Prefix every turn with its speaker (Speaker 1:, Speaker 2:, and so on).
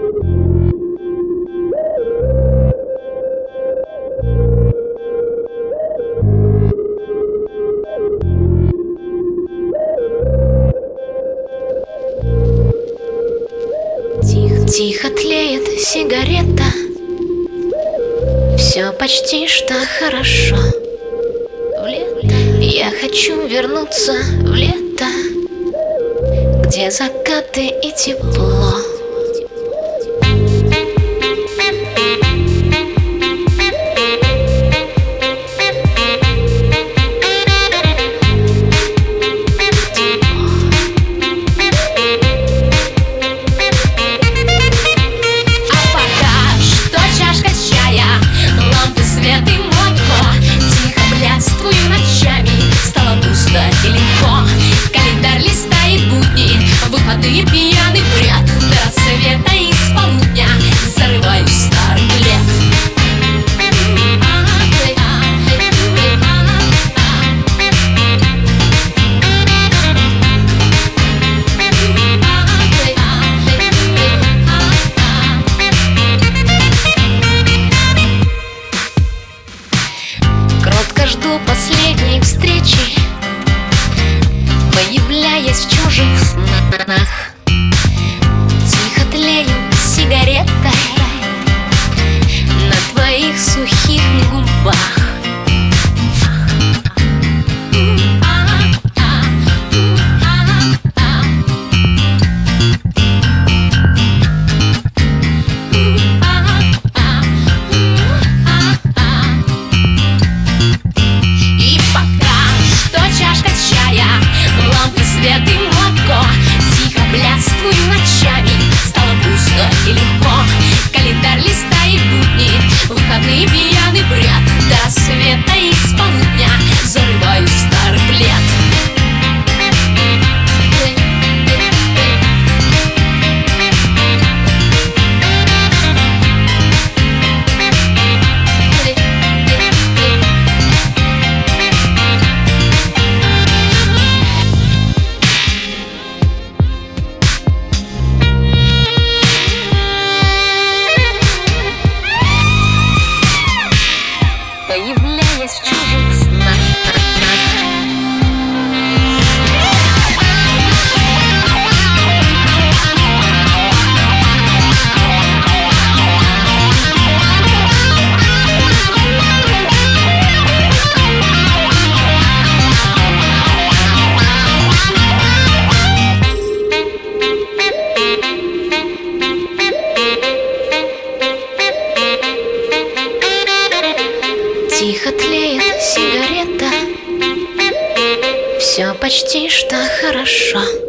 Speaker 1: Тихо тлеет сигарета, все почти что хорошо. В лето я хочу вернуться в лето, где закаты и тепло.
Speaker 2: Выходные, пьяный бред, до рассвета и с полудня зарываюсь в старых лет.
Speaker 1: Кротко жду последней встречи, появляясь в чужих снах. Тихо тлею сигаретой на твоих сухих губах.
Speaker 2: И пока что чашка чая, лампы, свет и молоко, тихо блядствую ночами, стало пусто и легко. Календарь листает будни, выходные, пьяный бред, до рассвета и с полудня зарываюсь в старый плед.
Speaker 1: Появляясь в чужих снах. Тихо тлеет сигарета, все почти что хорошо.